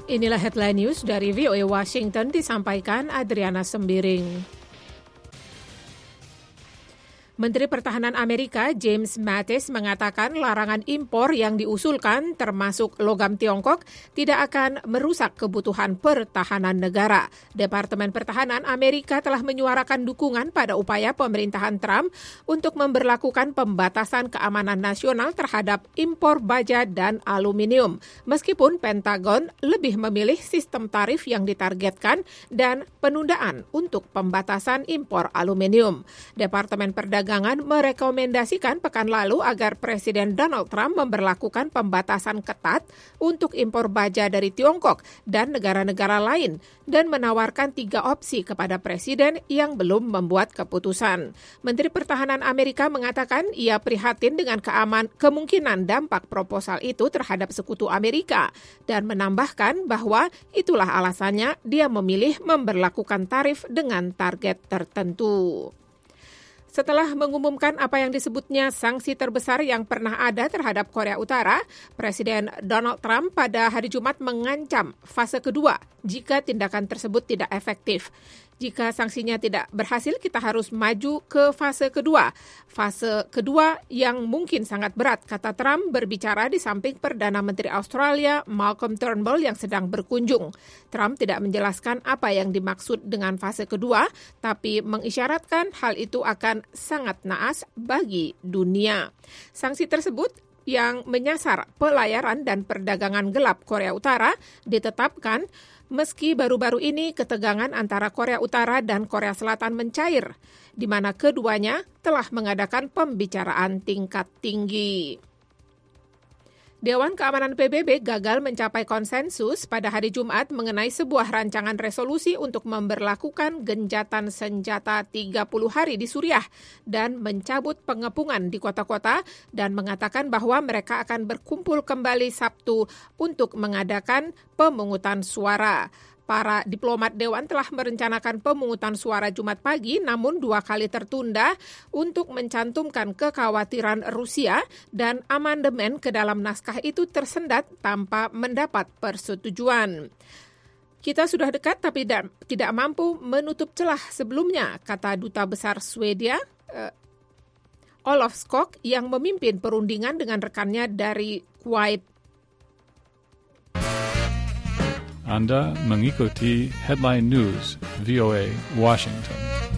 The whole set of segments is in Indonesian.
Inilah headline news dari VOA Washington disampaikan Adriana Sembiring. Menteri Pertahanan Amerika James Mattis mengatakan larangan impor yang diusulkan termasuk logam Tiongkok tidak akan merusak kebutuhan pertahanan negara. Departemen Pertahanan Amerika telah menyuarakan dukungan pada upaya pemerintahan Trump untuk memberlakukan pembatasan keamanan nasional terhadap impor baja dan aluminium. Meskipun Pentagon lebih memilih sistem tarif yang ditargetkan dan penundaan untuk pembatasan impor aluminium. Departemen Perdagangan merekomendasikan pekan lalu agar Presiden Donald Trump memberlakukan pembatasan ketat untuk impor baja dari Tiongkok dan negara-negara lain dan menawarkan 3 opsi kepada Presiden yang belum membuat keputusan. Menteri Pertahanan Amerika mengatakan ia prihatin dengan kemungkinan dampak proposal itu terhadap sekutu Amerika dan menambahkan bahwa itulah alasannya dia memilih memberlakukan tarif dengan target tertentu. Setelah mengumumkan apa yang disebutnya sanksi terbesar yang pernah ada terhadap Korea Utara, Presiden Donald Trump pada hari Jumat mengancam fase kedua jika tindakan tersebut tidak efektif. Jika sanksinya tidak berhasil, kita harus maju ke fase kedua. Fase kedua yang mungkin sangat berat, kata Trump berbicara di samping Perdana Menteri Australia Malcolm Turnbull yang sedang berkunjung. Trump tidak menjelaskan apa yang dimaksud dengan fase kedua, tapi mengisyaratkan hal itu akan sangat naas bagi dunia. Sanksi tersebut yang menyasar pelayaran dan perdagangan gelap Korea Utara ditetapkan meski baru-baru ini ketegangan antara Korea Utara dan Korea Selatan mencair, di mana keduanya telah mengadakan pembicaraan tingkat tinggi. Dewan Keamanan PBB gagal mencapai konsensus pada hari Jumat mengenai sebuah rancangan resolusi untuk memberlakukan genjatan senjata 30 hari di Suriah dan mencabut pengepungan di kota-kota dan mengatakan bahwa mereka akan berkumpul kembali Sabtu untuk mengadakan pemungutan suara. Para diplomat Dewan telah merencanakan pemungutan suara Jumat pagi, namun 2 kali tertunda untuk mencantumkan kekhawatiran Rusia dan amandemen ke dalam naskah itu tersendat tanpa mendapat persetujuan. Kita sudah dekat tapi tidak mampu menutup celah sebelumnya, kata Duta Besar Swedia Olof Skog yang memimpin perundingan dengan rekannya dari Kuwait. Anda mengikuti Headline News VOA Washington.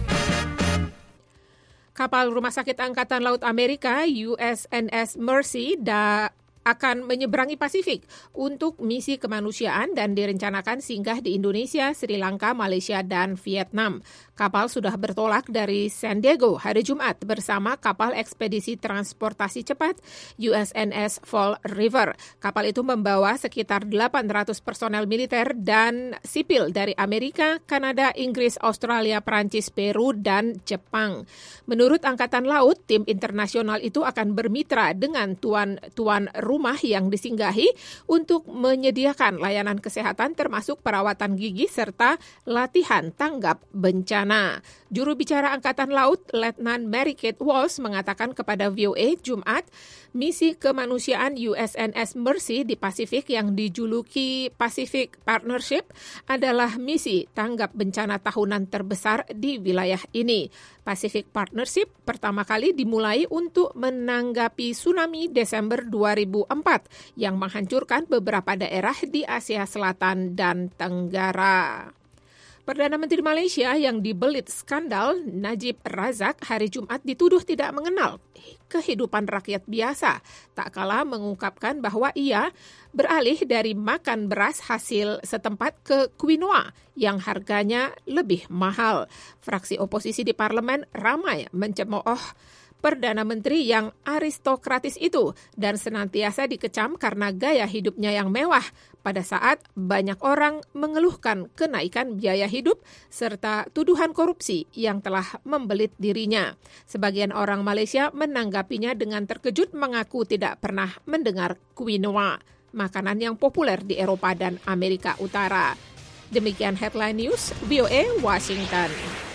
Kapal Rumah Sakit Angkatan Laut Amerika USNS Mercy akan menyeberangi Pasifik untuk misi kemanusiaan dan direncanakan singgah di Indonesia, Sri Lanka, Malaysia, dan Vietnam. Kapal sudah bertolak dari San Diego hari Jumat bersama kapal ekspedisi transportasi cepat USNS Fall River. Kapal itu membawa sekitar 800 personel militer dan sipil dari Amerika, Kanada, Inggris, Australia, Prancis, Peru, dan Jepang. Menurut Angkatan Laut, tim internasional itu akan bermitra dengan tuan rumah yang disinggahi untuk menyediakan layanan kesehatan termasuk perawatan gigi serta latihan tanggap bencana. Juru bicara Angkatan Laut, Letnan Mary Kate Walsh mengatakan kepada VOA Jumat, misi kemanusiaan USNS Mercy di Pasifik yang dijuluki Pacific Partnership adalah misi tanggap bencana tahunan terbesar di wilayah ini. Pacific Partnership pertama kali dimulai untuk menanggapi tsunami Desember 2004 yang menghancurkan beberapa daerah di Asia Selatan dan Tenggara. Perdana Menteri Malaysia yang dibelit skandal, Najib Razak, hari Jumat dituduh tidak mengenal kehidupan rakyat biasa, tak kalah mengungkapkan bahwa ia beralih dari makan beras hasil setempat ke quinoa yang harganya lebih mahal. Fraksi oposisi di parlemen ramai mencemooh Perdana Menteri yang aristokratis itu dan senantiasa dikecam karena gaya hidupnya yang mewah pada saat banyak orang mengeluhkan kenaikan biaya hidup serta tuduhan korupsi yang telah membelit dirinya. Sebagian orang Malaysia menanggapinya dengan terkejut mengaku tidak pernah mendengar quinoa, makanan yang populer di Eropa dan Amerika Utara. Demikian Headline News, VOA Washington.